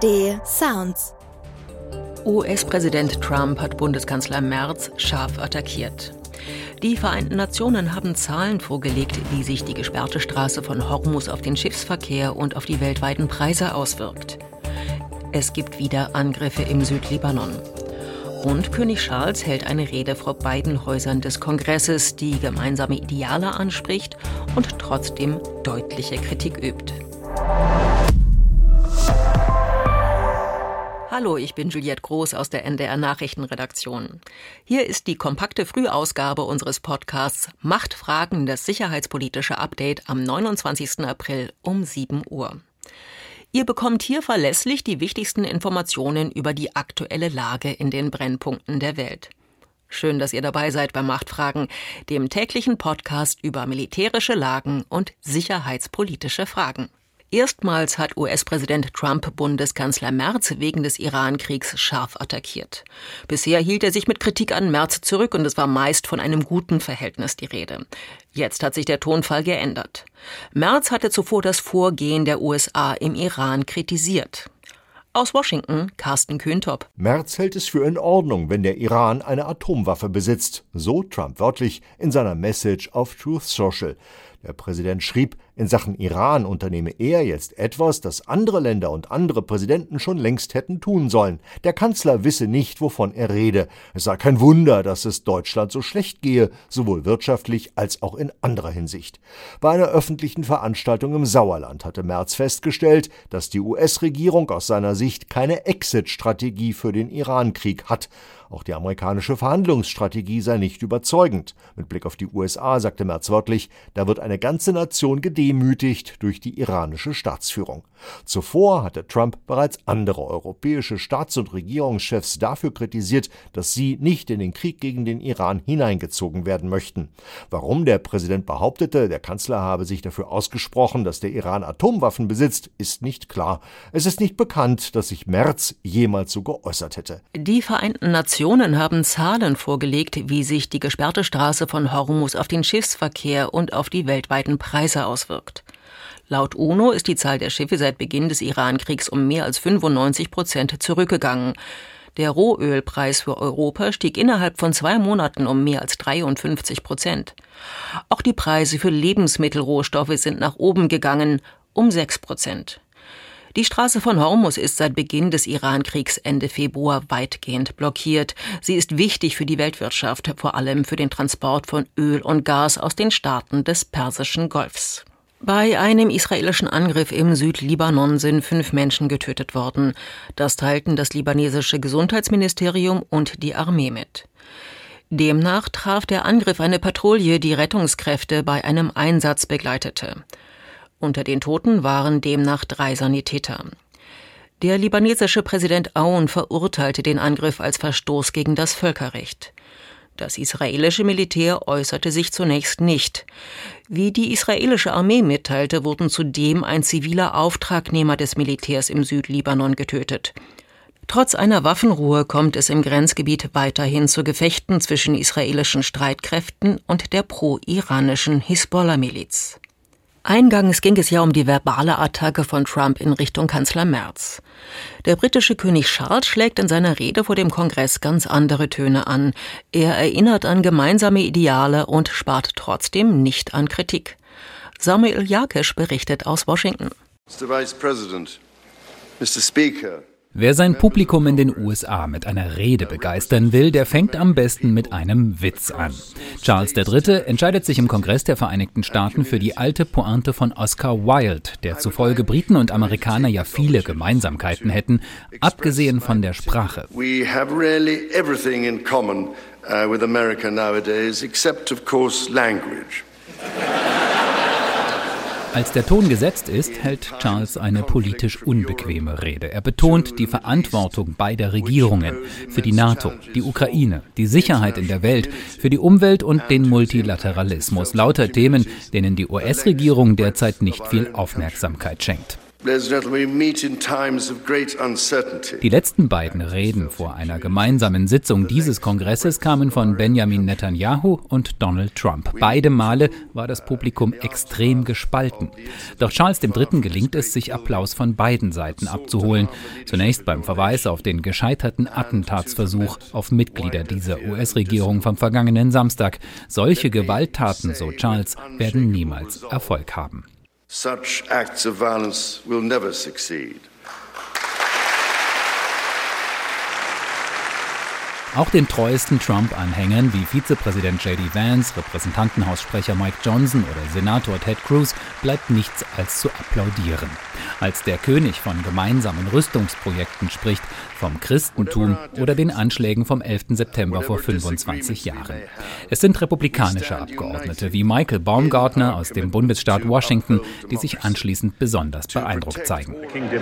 ARD Sounds. US-Präsident Trump hat Bundeskanzler Merz scharf attackiert. Die Vereinten Nationen haben Zahlen vorgelegt, wie sich die gesperrte Straße von Hormuz auf den Schiffsverkehr und auf die weltweiten Preise auswirkt. Es gibt wieder Angriffe im Südlibanon. Und König Charles hält eine Rede vor beiden Häusern des Kongresses, die gemeinsame Ideale anspricht und trotzdem deutliche Kritik übt. Hallo, ich bin Juliette Groß aus der NDR Nachrichtenredaktion. Hier ist die kompakte Frühausgabe unseres Podcasts Machtfragen, das sicherheitspolitische Update am 29. April um 7 Uhr. Ihr bekommt hier verlässlich die wichtigsten Informationen über die aktuelle Lage in den Brennpunkten der Welt. Schön, dass ihr dabei seid bei Machtfragen, dem täglichen Podcast über militärische Lagen und sicherheitspolitische Fragen. Erstmals hat US-Präsident Trump Bundeskanzler Merz wegen des Iran-Kriegs scharf attackiert. Bisher hielt er sich mit Kritik an Merz zurück und es war meist von einem guten Verhältnis die Rede. Jetzt hat sich der Tonfall geändert. Merz hatte zuvor das Vorgehen der USA im Iran kritisiert. Aus Washington, Carsten Kühntop. Merz hält es für in Ordnung, wenn der Iran eine Atomwaffe besitzt. So Trump wörtlich in seiner Message auf Truth Social. Der Präsident schrieb, in Sachen Iran unternehme er jetzt etwas, das andere Länder und andere Präsidenten schon längst hätten tun sollen. Der Kanzler wisse nicht, wovon er rede. Es sei kein Wunder, dass es Deutschland so schlecht gehe, sowohl wirtschaftlich als auch in anderer Hinsicht. Bei einer öffentlichen Veranstaltung im Sauerland hatte Merz festgestellt, dass die US-Regierung aus seiner Sicht keine Exit-Strategie für den Iran-Krieg hat. Auch die amerikanische Verhandlungsstrategie sei nicht überzeugend. Mit Blick auf die USA sagte Merz wörtlich, da wird eine ganze Nation gedemütigt durch die iranische Staatsführung. Zuvor hatte Trump bereits andere europäische Staats- und Regierungschefs dafür kritisiert, dass sie nicht in den Krieg gegen den Iran hineingezogen werden möchten. Warum der Präsident behauptete, der Kanzler habe sich dafür ausgesprochen, dass der Iran Atomwaffen besitzt, ist nicht klar. Es ist nicht bekannt, dass sich Merz jemals so geäußert hätte. Die Vereinten Nationen haben Zahlen vorgelegt, wie sich die gesperrte Straße von Hormuz auf den Schiffsverkehr und auf die weltweiten Preise auswirkt. Laut UNO ist die Zahl der Schiffe seit Beginn des Iran-Kriegs um mehr als 95% zurückgegangen. Der Rohölpreis für Europa stieg innerhalb von 2 Monaten um mehr als 53%. Auch die Preise für Lebensmittelrohstoffe sind nach oben gegangen, um 6%. Die Straße von Hormuz ist seit Beginn des Iran-Kriegs Ende Februar weitgehend blockiert. Sie ist wichtig für die Weltwirtschaft, vor allem für den Transport von Öl und Gas aus den Staaten des Persischen Golfs. Bei einem israelischen Angriff im Südlibanon sind 5 Menschen getötet worden. Das teilten das libanesische Gesundheitsministerium und die Armee mit. Demnach traf der Angriff eine Patrouille, die Rettungskräfte bei einem Einsatz begleitete. Unter den Toten waren demnach 3 Sanitäter. Der libanesische Präsident Aoun verurteilte den Angriff als Verstoß gegen das Völkerrecht. Das israelische Militär äußerte sich zunächst nicht. Wie die israelische Armee mitteilte, wurden zudem ein ziviler Auftragnehmer des Militärs im Südlibanon getötet. Trotz einer Waffenruhe kommt es im Grenzgebiet weiterhin zu Gefechten zwischen israelischen Streitkräften und der pro-iranischen Hisbollah-Miliz. Eingangs ging es ja um die verbale Attacke von Trump in Richtung Kanzler Merz. Der britische König Charles schlägt in seiner Rede vor dem Kongress ganz andere Töne an. Er erinnert an gemeinsame Ideale und spart trotzdem nicht an Kritik. Samuel Jakesch berichtet aus Washington. Mr. Vice President, Mr. Speaker. Wer sein Publikum in den USA mit einer Rede begeistern will, der fängt am besten mit einem Witz an. Charles III. Entscheidet sich im Kongress der Vereinigten Staaten für die alte Pointe von Oscar Wilde, der zufolge Briten und Amerikaner ja viele Gemeinsamkeiten hätten, abgesehen von der Sprache. We have really everything in common with America nowadays, except of course language. Als der Ton gesetzt ist, hält Charles eine politisch unbequeme Rede. Er betont die Verantwortung beider Regierungen für die NATO, die Ukraine, die Sicherheit in der Welt, für die Umwelt und den Multilateralismus. Lauter Themen, denen die US-Regierung derzeit nicht viel Aufmerksamkeit schenkt. Die letzten beiden Reden vor einer gemeinsamen Sitzung dieses Kongresses kamen von Benjamin Netanyahu und Donald Trump. Beide Male war das Publikum extrem gespalten. Doch Charles III. Gelingt es, sich Applaus von beiden Seiten abzuholen. Zunächst beim Verweis auf den gescheiterten Attentatsversuch auf Mitglieder dieser US-Regierung vom vergangenen Samstag. Solche Gewalttaten, so Charles, werden niemals Erfolg haben. Such acts of violence will never succeed. Auch den treuesten Trump-Anhängern wie Vizepräsident J.D. Vance, Repräsentantenhaussprecher Mike Johnson oder Senator Ted Cruz bleibt nichts als zu applaudieren. Als der König von gemeinsamen Rüstungsprojekten spricht, vom Christentum oder den Anschlägen vom 11. September vor 25 Jahren. Es sind republikanische Abgeordnete wie Michael Baumgartner aus dem Bundesstaat Washington, die sich anschließend besonders beeindruckt zeigen.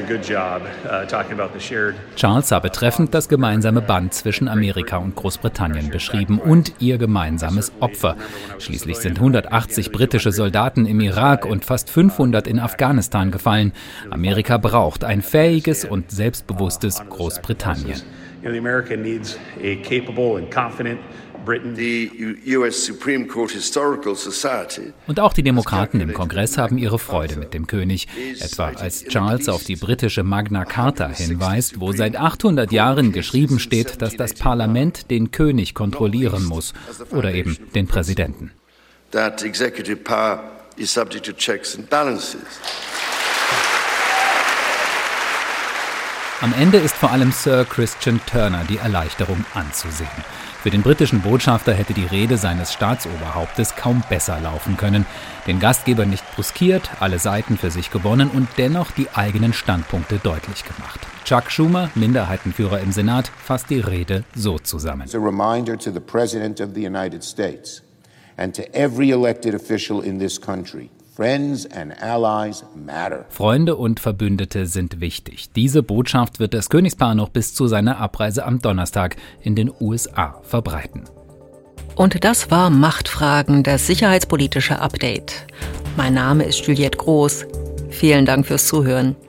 Charles habe treffend das gemeinsame Band zwischen Amerika und Großbritannien beschrieben und ihr gemeinsames Opfer. Schließlich sind 180 britische Soldaten im Irak und fast 500 in Afghanistan gefallen. Amerika braucht ein fähiges und selbstbewusstes Großbritannien. Und auch die Demokraten im Kongress haben ihre Freude mit dem König. Etwa als Charles auf die britische Magna Carta hinweist, wo seit 800 Jahren geschrieben steht, dass das Parlament den König kontrollieren muss oder eben den Präsidenten. That executive power is subject to checks and balances. Am Ende ist vor allem Sir Christian Turner die Erleichterung anzusehen. Für den britischen Botschafter hätte die Rede seines Staatsoberhauptes kaum besser laufen können. Den Gastgeber nicht brüskiert, alle Seiten für sich gewonnen und dennoch die eigenen Standpunkte deutlich gemacht. Chuck Schumer, Minderheitenführer im Senat, fasst die Rede so zusammen. It's a reminder to the President of the United States and to every elected official in this country. Friends and allies matter. Freunde und Verbündete sind wichtig. Diese Botschaft wird das Königspaar noch bis zu seiner Abreise am Donnerstag in den USA verbreiten. Und das war Machtfragen, das sicherheitspolitische Update. Mein Name ist Juliette Groß. Vielen Dank fürs Zuhören.